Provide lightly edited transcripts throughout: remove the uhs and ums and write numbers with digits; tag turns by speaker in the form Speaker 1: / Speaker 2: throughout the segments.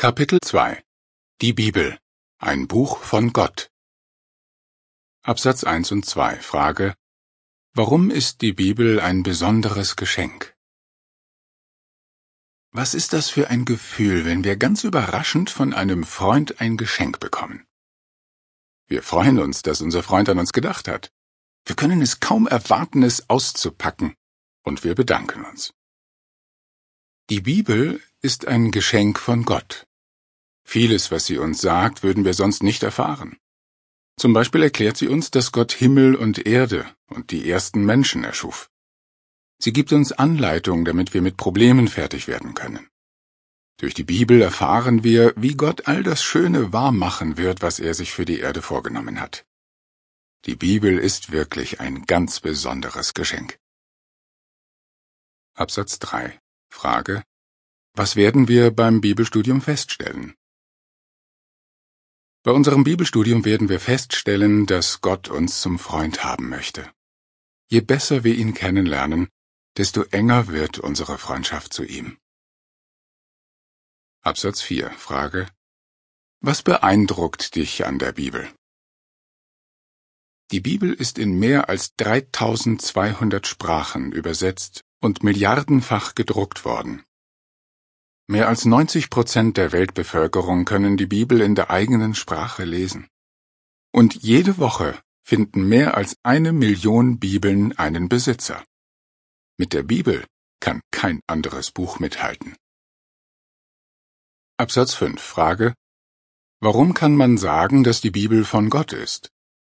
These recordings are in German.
Speaker 1: Kapitel 2 Die Bibel, ein Buch von Gott. Absatz 1 und 2, Frage: Warum ist die Bibel ein besonderes Geschenk? Was ist das für ein Gefühl, wenn wir ganz überraschend von einem Freund ein Geschenk bekommen? Wir freuen uns, dass unser Freund an uns gedacht hat. Wir können es kaum erwarten, es auszupacken, und wir bedanken uns. Die Bibel ist ein Geschenk von Gott. Vieles, was sie uns sagt, würden wir sonst nicht erfahren. Zum Beispiel erklärt sie uns, dass Gott Himmel und Erde und die ersten Menschen erschuf. Sie gibt uns Anleitung, damit wir mit Problemen fertig werden können. Durch die Bibel erfahren wir, wie Gott all das Schöne wahrmachen wird, was er sich für die Erde vorgenommen hat. Die Bibel ist wirklich ein ganz besonderes Geschenk. Absatz 3. Frage: Was werden wir beim Bibelstudium feststellen? Bei unserem Bibelstudium werden wir feststellen, dass Gott uns zum Freund haben möchte. Je besser wir ihn kennenlernen, desto enger wird unsere Freundschaft zu ihm. Absatz 4. Frage: Was beeindruckt dich an der Bibel? Die Bibel ist in mehr als 3200 Sprachen übersetzt und milliardenfach gedruckt worden. Mehr als 90% der Weltbevölkerung können die Bibel in der eigenen Sprache lesen. Und jede Woche finden mehr als 1 Million Bibeln einen Besitzer. Mit der Bibel kann kein anderes Buch mithalten. Absatz 5. Frage: Warum kann man sagen, dass die Bibel von Gott ist?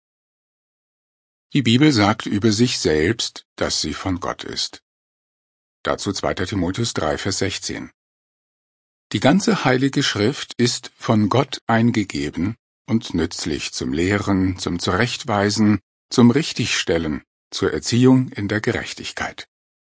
Speaker 1: Die Bibel sagt über sich selbst, dass sie von Gott ist. Dazu 2. Timotheus 3, Vers 16. Die ganze Heilige Schrift ist von Gott eingegeben und nützlich zum Lehren, zum Zurechtweisen, zum Richtigstellen, zur Erziehung in der Gerechtigkeit.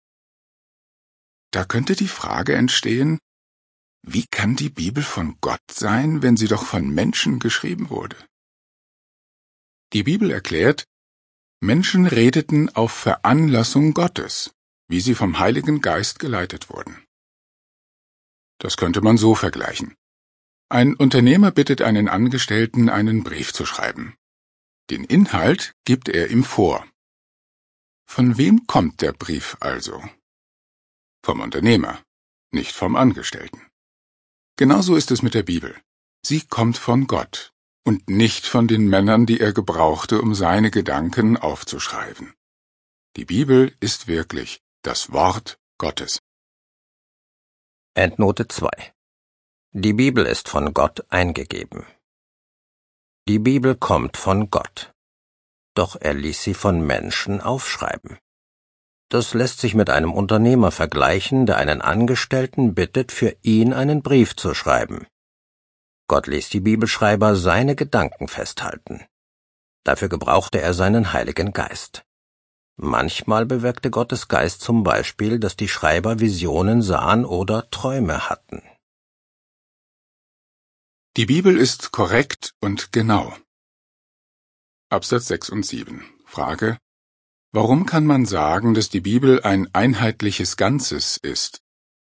Speaker 1: Da könnte die Frage entstehen: Wie kann die Bibel von Gott sein, wenn sie doch von Menschen geschrieben wurde? Die Bibel erklärt, Menschen redeten auf Veranlassung Gottes, wie sie vom Heiligen Geist geleitet wurden. Das könnte man so vergleichen. Ein Unternehmer bittet einen Angestellten, einen Brief zu schreiben. Den Inhalt gibt er ihm vor. Von wem kommt der Brief also? Vom Unternehmer, nicht vom Angestellten. Genauso ist es mit der Bibel. Sie kommt von Gott und nicht von den Männern, die er gebrauchte, um seine Gedanken aufzuschreiben. Die Bibel ist wirklich das Wort Gottes.
Speaker 2: Endnote 2. Die Bibel ist von Gott eingegeben. Die Bibel kommt von Gott. Doch er ließ sie von Menschen aufschreiben. Das lässt sich mit einem Unternehmer vergleichen, der einen Angestellten bittet, für ihn einen Brief zu schreiben. Gott ließ die Bibelschreiber seine Gedanken festhalten. Dafür gebrauchte er seinen Heiligen Geist. Manchmal bewirkte Gottes Geist zum Beispiel, dass die Schreiber Visionen sahen oder Träume hatten.
Speaker 1: Die Bibel ist korrekt und genau. Absatz 6 und 7. Frage: Warum kann man sagen, dass die Bibel ein einheitliches Ganzes ist?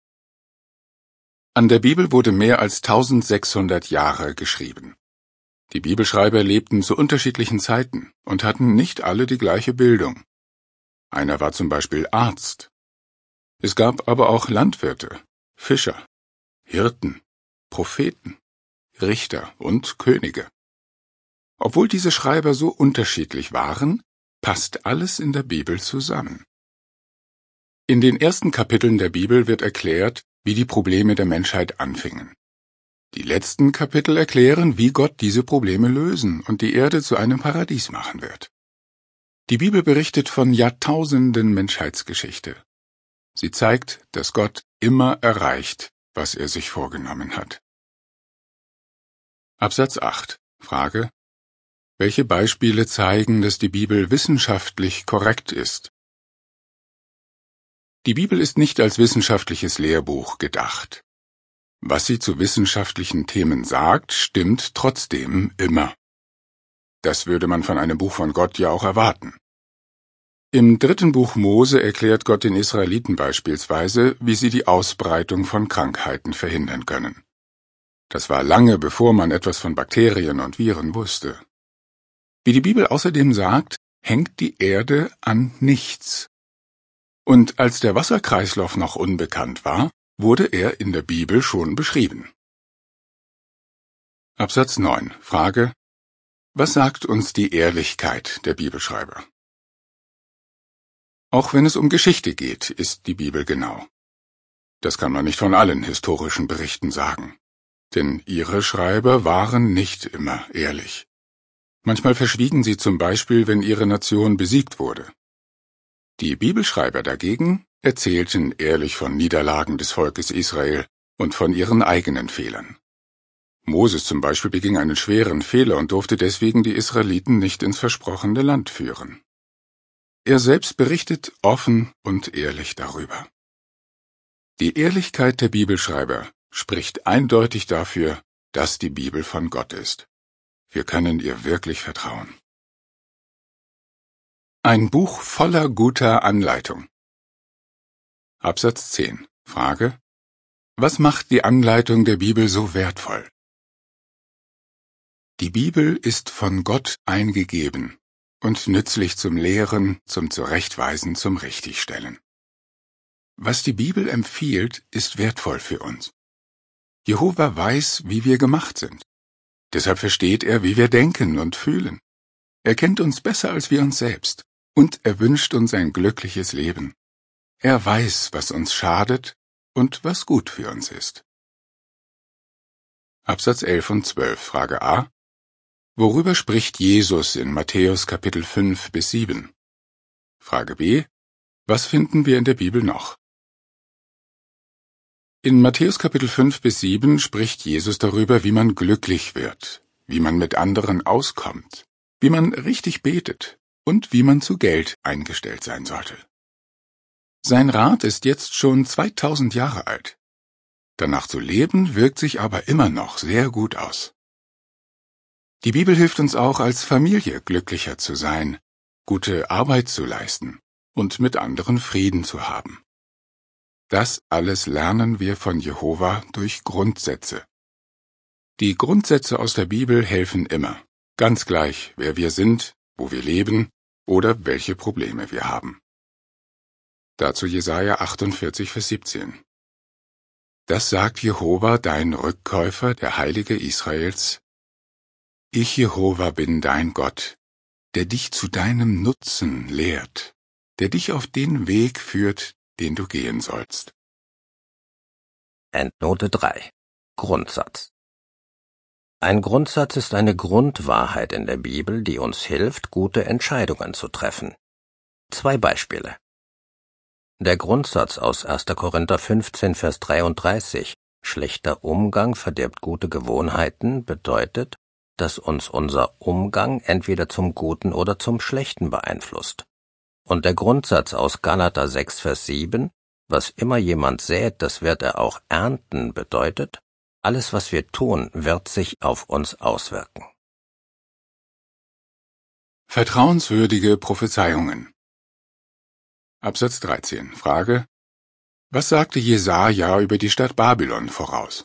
Speaker 1: An der Bibel wurde mehr als 1600 Jahre geschrieben. Die Bibelschreiber lebten zu unterschiedlichen Zeiten und hatten nicht alle die gleiche Bildung. Einer war zum Beispiel Arzt. Es gab aber auch Landwirte, Fischer, Hirten, Propheten, Richter und Könige. Obwohl diese Schreiber so unterschiedlich waren, passt alles in der Bibel zusammen. In den ersten Kapiteln der Bibel wird erklärt, wie die Probleme der Menschheit anfingen. Die letzten Kapitel erklären, wie Gott diese Probleme lösen und die Erde zu einem Paradies machen wird. Die Bibel berichtet von Jahrtausenden Menschheitsgeschichte. Sie zeigt, dass Gott immer erreicht, was er sich vorgenommen hat. Absatz 8. Frage: Welche Beispiele zeigen, dass die Bibel wissenschaftlich korrekt ist? Die Bibel ist nicht als wissenschaftliches Lehrbuch gedacht. Was sie zu wissenschaftlichen Themen sagt, stimmt trotzdem immer. Das würde man von einem Buch von Gott ja auch erwarten. Im 3. Buch Mose erklärt Gott den Israeliten beispielsweise, wie sie die Ausbreitung von Krankheiten verhindern können. Das war lange, bevor man etwas von Bakterien und Viren wusste. Wie die Bibel außerdem sagt, hängt die Erde an nichts. Und als der Wasserkreislauf noch unbekannt war, wurde er in der Bibel schon beschrieben. Absatz 9. Frage: Was sagt uns die Ehrlichkeit der Bibelschreiber? Auch wenn es um Geschichte geht, ist die Bibel genau. Das kann man nicht von allen historischen Berichten sagen. Denn ihre Schreiber waren nicht immer ehrlich. Manchmal verschwiegen sie zum Beispiel, wenn ihre Nation besiegt wurde. Die Bibelschreiber dagegen erzählten ehrlich von Niederlagen des Volkes Israel und von ihren eigenen Fehlern. Moses zum Beispiel beging einen schweren Fehler und durfte deswegen die Israeliten nicht ins versprochene Land führen. Er selbst berichtet offen und ehrlich darüber. Die Ehrlichkeit der Bibelschreiber spricht eindeutig dafür, dass die Bibel von Gott ist. Wir können ihr wirklich vertrauen. Ein Buch voller guter Anleitung. Absatz 10. Frage: Was macht die Anleitung der Bibel so wertvoll? Die Bibel ist von Gott eingegeben und nützlich zum Lehren, zum Zurechtweisen, zum Richtigstellen. Was die Bibel empfiehlt, ist wertvoll für uns. Jehova weiß, wie wir gemacht sind. Deshalb versteht er, wie wir denken und fühlen. Er kennt uns besser als wir uns selbst, und er wünscht uns ein glückliches Leben. Er weiß, was uns schadet und was gut für uns ist. Absatz 11 und 12, Frage a. Worüber spricht Jesus in Matthäus Kapitel 5 bis 7? Frage b. Was finden wir in der Bibel noch? In Matthäus Kapitel 5 bis 7 spricht Jesus darüber, wie man glücklich wird, wie man mit anderen auskommt, wie man richtig betet und wie man zu Geld eingestellt sein sollte. Sein Rat ist jetzt schon 2000 Jahre alt. Danach zu leben wirkt sich aber immer noch sehr gut aus. Die Bibel hilft uns auch, als Familie glücklicher zu sein, gute Arbeit zu leisten und mit anderen Frieden zu haben. Das alles lernen wir von Jehova durch Grundsätze. Die Grundsätze aus der Bibel helfen immer, ganz gleich, wer wir sind, wo wir leben oder welche Probleme wir haben. Dazu Jesaja 48, Vers 17. Das sagt Jehova, dein Rückkäufer, der Heilige Israels: Ich, Jehova, bin dein Gott, der dich zu deinem Nutzen lehrt, der dich auf den Weg führt, den du gehen sollst.
Speaker 2: Endnote 3. Grundsatz. Ein Grundsatz ist eine Grundwahrheit in der Bibel, die uns hilft, gute Entscheidungen zu treffen. 2 Beispiele. Der Grundsatz aus 1. Korinther 15, Vers 33, schlechter Umgang verdirbt gute Gewohnheiten, bedeutet, dass uns unser Umgang entweder zum Guten oder zum Schlechten beeinflusst. Und der Grundsatz aus Galater 6, Vers 7, was immer jemand sät, das wird er auch ernten, bedeutet, alles, was wir tun, wird sich auf uns auswirken.
Speaker 1: Vertrauenswürdige Prophezeiungen. Absatz 13. Frage: Was sagte Jesaja über die Stadt Babylon voraus?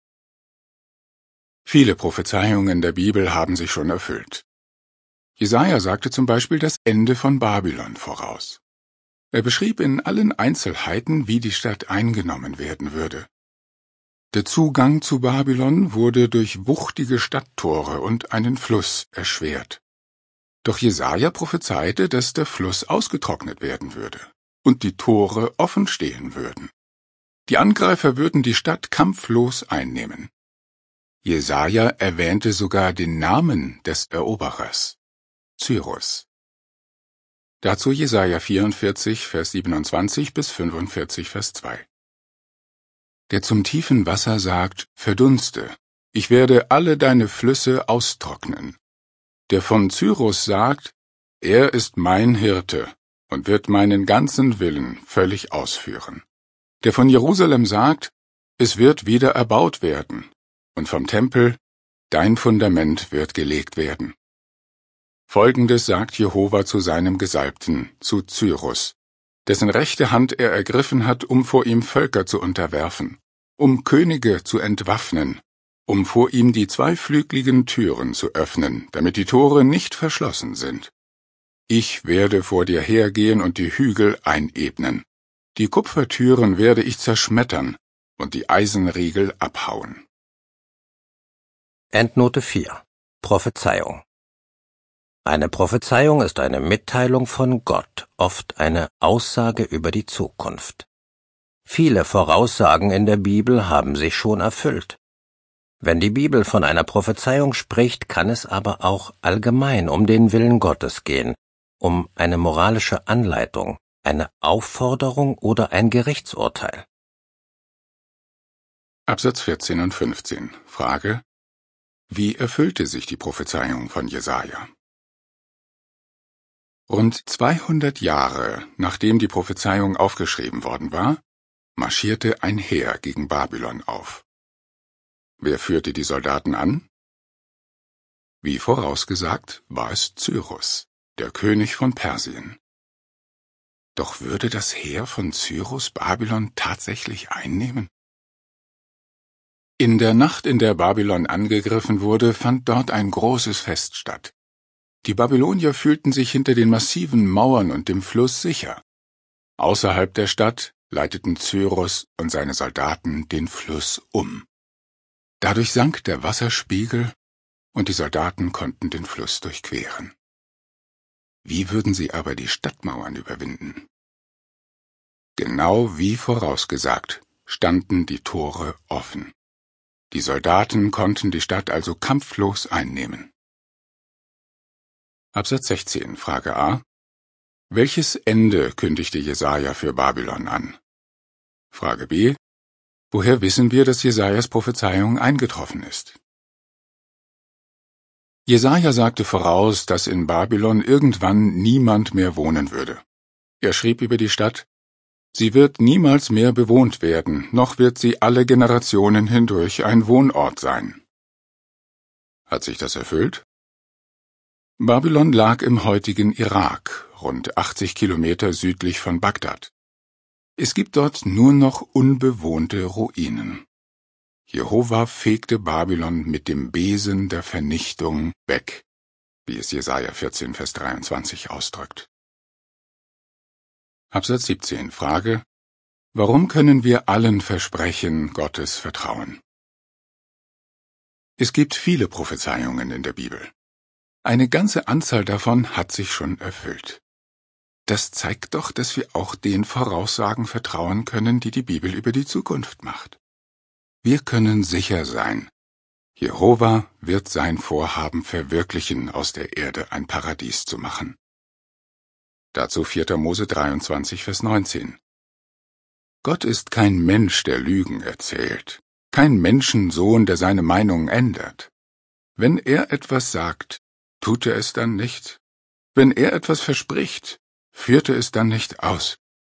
Speaker 1: Viele Prophezeiungen der Bibel haben sich schon erfüllt. Jesaja sagte zum Beispiel das Ende von Babylon voraus. Er beschrieb in allen Einzelheiten, wie die Stadt eingenommen werden würde. Der Zugang zu Babylon wurde durch wuchtige Stadttore und einen Fluss erschwert. Doch Jesaja prophezeite, dass der Fluss ausgetrocknet werden würde und die Tore offen stehen würden. Die Angreifer würden die Stadt kampflos einnehmen. Jesaja erwähnte sogar den Namen des Eroberers: Cyrus. Dazu Jesaja 44, Vers 27 bis 45, Vers 2. Der zum tiefen Wasser sagt: Verdunste, ich werde alle deine Flüsse austrocknen. Der von Cyrus sagt: Er ist mein Hirte und wird meinen ganzen Willen völlig ausführen. Der von Jerusalem sagt: Es wird wieder erbaut werden. Und vom Tempel: Dein Fundament wird gelegt werden. Folgendes sagt Jehova zu seinem Gesalbten, zu Cyrus, dessen rechte Hand er ergriffen hat, um vor ihm Völker zu unterwerfen, um Könige zu entwaffnen, um vor ihm die zweiflügeligen Türen zu öffnen, damit die Tore nicht verschlossen sind. Ich werde vor dir hergehen und die Hügel einebnen. Die Kupfertüren werde ich zerschmettern und die Eisenriegel abhauen.
Speaker 2: Endnote 4. Prophezeiung. Eine Prophezeiung ist eine Mitteilung von Gott, oft eine Aussage über die Zukunft. Viele Voraussagen in der Bibel haben sich schon erfüllt. Wenn die Bibel von einer Prophezeiung spricht, kann es aber auch allgemein um den Willen Gottes gehen, um eine moralische Anleitung, eine Aufforderung oder ein Gerichtsurteil.
Speaker 1: Absatz 14 und 15. Frage: Wie erfüllte sich die Prophezeiung von Jesaja? Rund 200 Jahre, nachdem die Prophezeiung aufgeschrieben worden war, marschierte ein Heer gegen Babylon auf. Wer führte die Soldaten an? Wie vorausgesagt, war es Cyrus, der König von Persien. Doch würde das Heer von Cyrus Babylon tatsächlich einnehmen? In der Nacht, in der Babylon angegriffen wurde, fand dort ein großes Fest statt. Die Babylonier fühlten sich hinter den massiven Mauern und dem Fluss sicher. Außerhalb der Stadt leiteten Cyrus und seine Soldaten den Fluss um. Dadurch sank der Wasserspiegel und die Soldaten konnten den Fluss durchqueren. Wie würden sie aber die Stadtmauern überwinden? Genau wie vorausgesagt standen die Tore offen. Die Soldaten konnten die Stadt also kampflos einnehmen. Absatz 16, Frage a. Welches Ende kündigte Jesaja für Babylon an? Frage b. Woher wissen wir, dass Jesajas Prophezeiung eingetroffen ist? Jesaja sagte voraus, dass in Babylon irgendwann niemand mehr wohnen würde. Er schrieb über die Stadt: Sie wird niemals mehr bewohnt werden, noch wird sie alle Generationen hindurch ein Wohnort sein. Hat sich das erfüllt? Babylon lag im heutigen Irak, rund 80 Kilometer südlich von Bagdad. Es gibt dort nur noch unbewohnte Ruinen. Jehova fegte Babylon mit dem Besen der Vernichtung weg, wie es Jesaja 14, Vers 23 ausdrückt. Absatz 17, Frage: Warum können wir allen Versprechen Gottes vertrauen? Es gibt viele Prophezeiungen in der Bibel. Eine ganze Anzahl davon hat sich schon erfüllt. Das zeigt doch, dass wir auch den Voraussagen vertrauen können, die die Bibel über die Zukunft macht. Wir können sicher sein, Jehova wird sein Vorhaben verwirklichen, aus der Erde ein Paradies zu machen. Dazu 4. Mose 23, Vers 19. Gott ist kein Mensch, der Lügen erzählt, kein Menschensohn, der seine Meinung ändert. Wenn er etwas sagt, tut er es dann nicht? Wenn er etwas verspricht, führt er es dann nicht aus?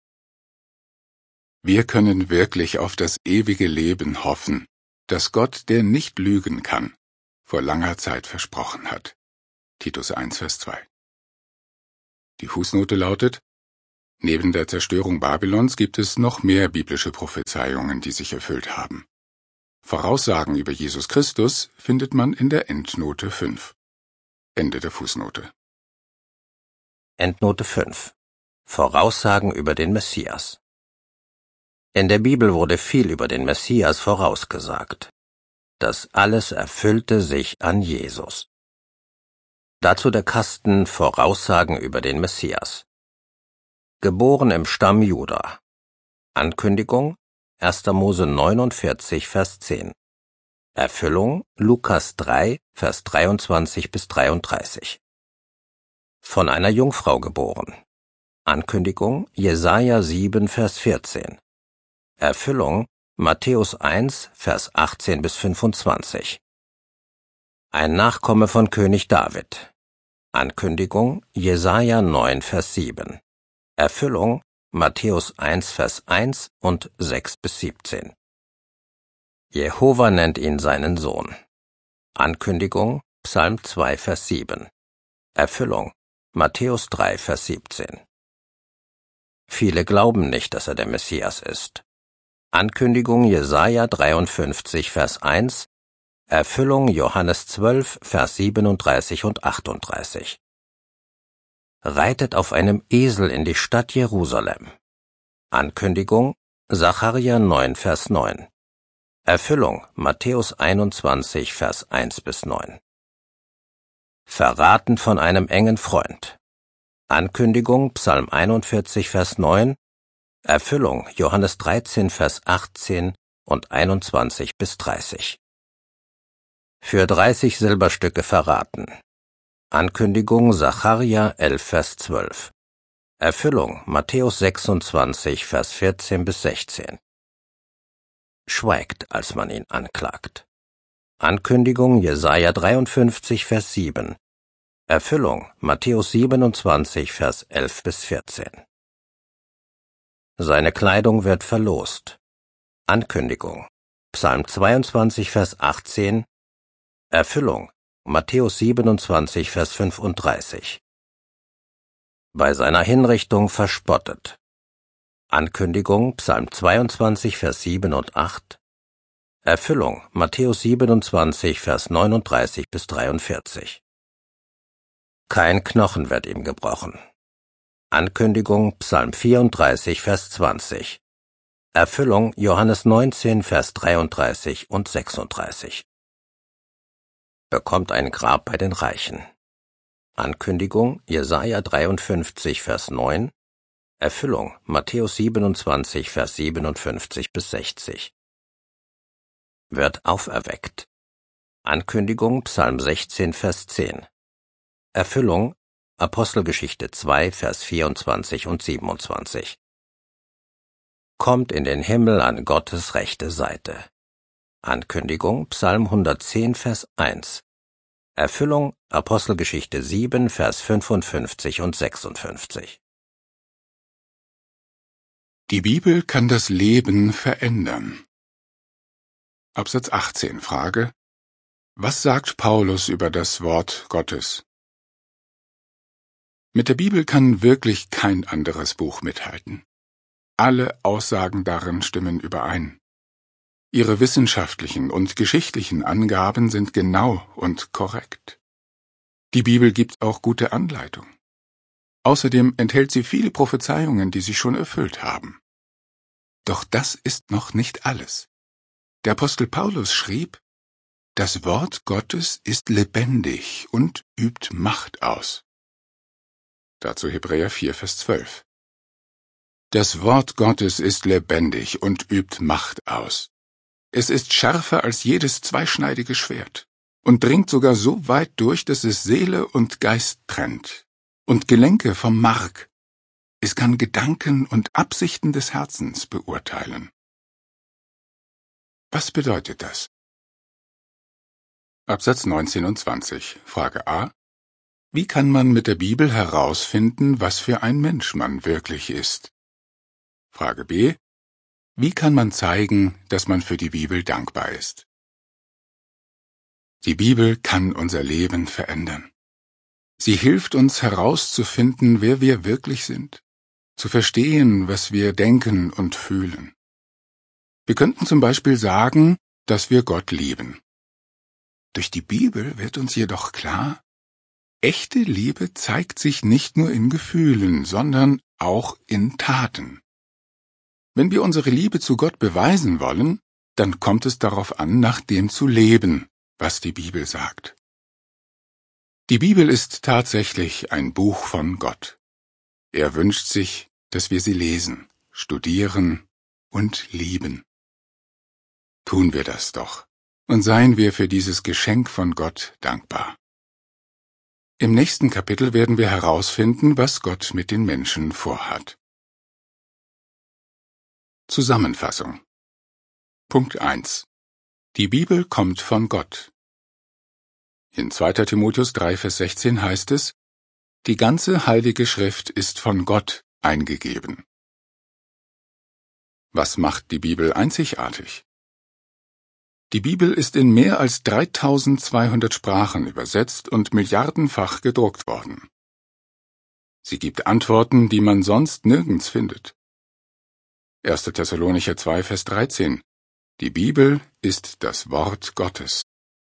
Speaker 1: Wir können wirklich auf das ewige Leben hoffen, das Gott, der nicht lügen kann, vor langer Zeit versprochen hat. Titus 1, Vers 2. Die Fußnote lautet: Neben der Zerstörung Babylons gibt es noch mehr biblische Prophezeiungen, die sich erfüllt haben. Voraussagen über Jesus Christus findet man in der Endnote 5. Ende der Fußnote.
Speaker 2: Endnote 5. Voraussagen über den Messias. In der Bibel wurde viel über den Messias vorausgesagt. Das alles erfüllte sich an Jesus. Dazu der Kasten Voraussagen über den Messias. Geboren im Stamm Juda. Ankündigung 1. Mose 49, Vers 10. Erfüllung Lukas 3, Vers 23 bis 33. Von einer Jungfrau geboren. Ankündigung Jesaja 7, Vers 14. Erfüllung Matthäus 1, Vers 18 bis 25. Ein Nachkomme von König David. Ankündigung Jesaja 9, Vers 7. Erfüllung Matthäus 1, Vers 1 und 6 bis 17. Jehova nennt ihn seinen Sohn. Ankündigung Psalm 2, Vers 7. Erfüllung Matthäus 3, Vers 17. Viele glauben nicht, dass er der Messias ist. Ankündigung Jesaja 53, Vers 1 Erfüllung Johannes 12, Vers 37 und 38. Reitet auf einem Esel in die Stadt Jerusalem. Ankündigung Sacharja 9, Vers 9. Erfüllung Matthäus 21, Vers 1 bis 9. Verraten von einem engen Freund. Ankündigung Psalm 41, Vers 9. Erfüllung Johannes 13, Vers 18 und 21 bis 30. Für 30 Silberstücke verraten. Ankündigung Sacharja 11, Vers 12. Erfüllung Matthäus 26, Vers 14 bis 16. Schweigt, als man ihn anklagt. Ankündigung Jesaja 53, Vers 7. Erfüllung Matthäus 27, Vers 11 bis 14. Seine Kleidung wird verlost. Ankündigung Psalm 22, Vers 18. Erfüllung Matthäus 27, Vers 35. Bei seiner Hinrichtung verspottet. Ankündigung Psalm 22, Vers 7 und 8. Erfüllung Matthäus 27, Vers 39 bis 43. Kein Knochen wird ihm gebrochen. Ankündigung Psalm 34, Vers 20. Erfüllung Johannes 19, Vers 33 und 36. Bekommt ein Grab bei den Reichen. Ankündigung Jesaja 53, Vers 9. Erfüllung Matthäus 27, Vers 57 bis 60. Wird auferweckt. Ankündigung Psalm 16, Vers 10. Erfüllung Apostelgeschichte 2, Vers 24 und 27. Kommt in den Himmel an Gottes rechte Seite. Ankündigung Psalm 110, Vers 1. Erfüllung Apostelgeschichte 7, Vers 55 und 56.
Speaker 1: Die Bibel kann das Leben verändern. Absatz 18, Frage: Was sagt Paulus über das Wort Gottes? Mit der Bibel kann wirklich kein anderes Buch mithalten. Alle Aussagen darin stimmen überein. Ihre wissenschaftlichen und geschichtlichen Angaben sind genau und korrekt. Die Bibel gibt auch gute Anleitung. Außerdem enthält sie viele Prophezeiungen, die sich schon erfüllt haben. Doch das ist noch nicht alles. Der Apostel Paulus schrieb: Das Wort Gottes ist lebendig und übt Macht aus. Dazu Hebräer 4, Vers 12. Das Wort Gottes ist lebendig und übt Macht aus. Es ist schärfer als jedes zweischneidige Schwert und dringt sogar so weit durch, dass es Seele und Geist trennt und Gelenke vom Mark. Es kann Gedanken und Absichten des Herzens beurteilen. Was bedeutet das? Absatz 19 und 20, Frage a. Wie kann man mit der Bibel herausfinden, was für ein Mensch man wirklich ist? Frage b. Wie kann man zeigen, dass man für die Bibel dankbar ist? Die Bibel kann unser Leben verändern. Sie hilft uns herauszufinden, wer wir wirklich sind, zu verstehen, was wir denken und fühlen. Wir könnten zum Beispiel sagen, dass wir Gott lieben. Durch die Bibel wird uns jedoch klar: Echte Liebe zeigt sich nicht nur in Gefühlen, sondern auch in Taten. Wenn wir unsere Liebe zu Gott beweisen wollen, dann kommt es darauf an, nach dem zu leben, was die Bibel sagt. Die Bibel ist tatsächlich ein Buch von Gott. Er wünscht sich, dass wir sie lesen, studieren und lieben. Tun wir das doch und seien wir für dieses Geschenk von Gott dankbar. Im nächsten Kapitel werden wir herausfinden, was Gott mit den Menschen vorhat. Zusammenfassung. Punkt 1. Die Bibel kommt von Gott. In 2. Timotheus 3, Vers 16 heißt es: Die ganze Heilige Schrift ist von Gott eingegeben. Was macht die Bibel einzigartig? Die Bibel ist in mehr als 3200 Sprachen übersetzt und milliardenfach gedruckt worden. Sie gibt Antworten, die man sonst nirgends findet. 1. Thessalonicher 2, Vers 13. Die Bibel ist das Wort Gottes.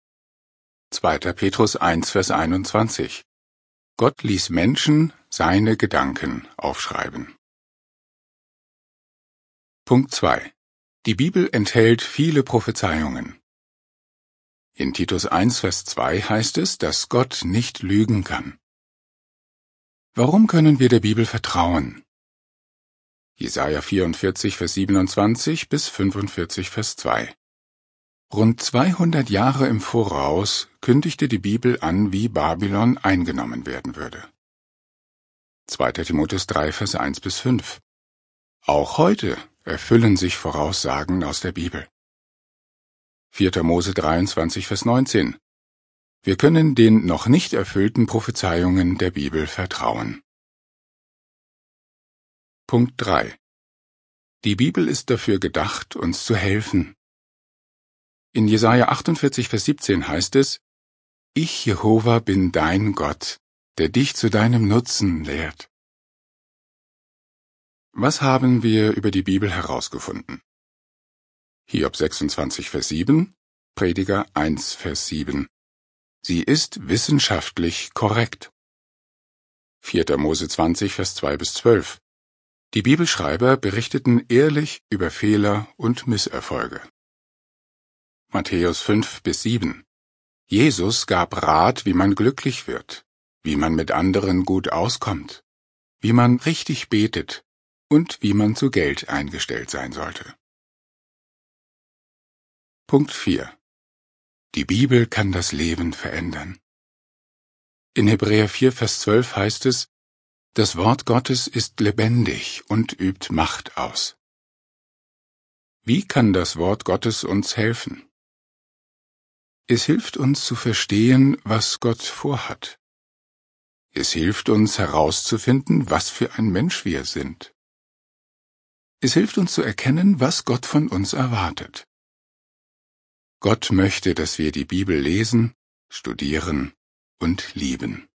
Speaker 1: 2. Petrus 1, Vers 21. Gott ließ Menschen seine Gedanken aufschreiben. Punkt 2. Die Bibel enthält viele Prophezeiungen. In Titus 1, Vers 2 heißt es, dass Gott nicht lügen kann. Warum können wir der Bibel vertrauen? Jesaja 44, Vers 27 bis 45, Vers 2. Rund 200 Jahre im Voraus kündigte die Bibel an, wie Babylon eingenommen werden würde. 2. Timotheus 3, Vers 1 bis 5. Auch heute erfüllen sich Voraussagen aus der Bibel. 4. Mose 23, Vers 19. Wir können den noch nicht erfüllten Prophezeiungen der Bibel vertrauen. Punkt 3. Die Bibel ist dafür gedacht, uns zu helfen. In Jesaja 48, Vers 17 heißt es: Ich, Jehova, bin dein Gott, der dich zu deinem Nutzen lehrt. Was haben wir über die Bibel herausgefunden? Hiob 26, Vers 7, Prediger 1, Vers 7. Sie ist wissenschaftlich korrekt. 4. Mose 20, Vers 2 bis 12. Die Bibelschreiber berichteten ehrlich über Fehler und Misserfolge. Matthäus 5 bis 7. Jesus gab Rat, wie man glücklich wird, wie man mit anderen gut auskommt, wie man richtig betet und wie man zu Geld eingestellt sein sollte. Punkt 4. Die Bibel kann das Leben verändern. In Hebräer 4, Vers 12 heißt es: Das Wort Gottes ist lebendig und übt Macht aus. Wie kann das Wort Gottes uns helfen? Es hilft uns zu verstehen, was Gott vorhat. Es hilft uns herauszufinden, was für ein Mensch wir sind. Es hilft uns zu erkennen, was Gott von uns erwartet. Gott möchte, dass wir die Bibel lesen, studieren und lieben.